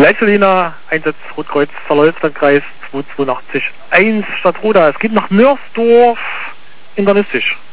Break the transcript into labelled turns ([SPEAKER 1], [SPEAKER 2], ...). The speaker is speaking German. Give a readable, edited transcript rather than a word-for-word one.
[SPEAKER 1] Leitzelina, Einsatz Rotkreuz, Zerlollslandkreis 282 1 Stadt Roda. Es geht nach Mörsdorf, internistisch.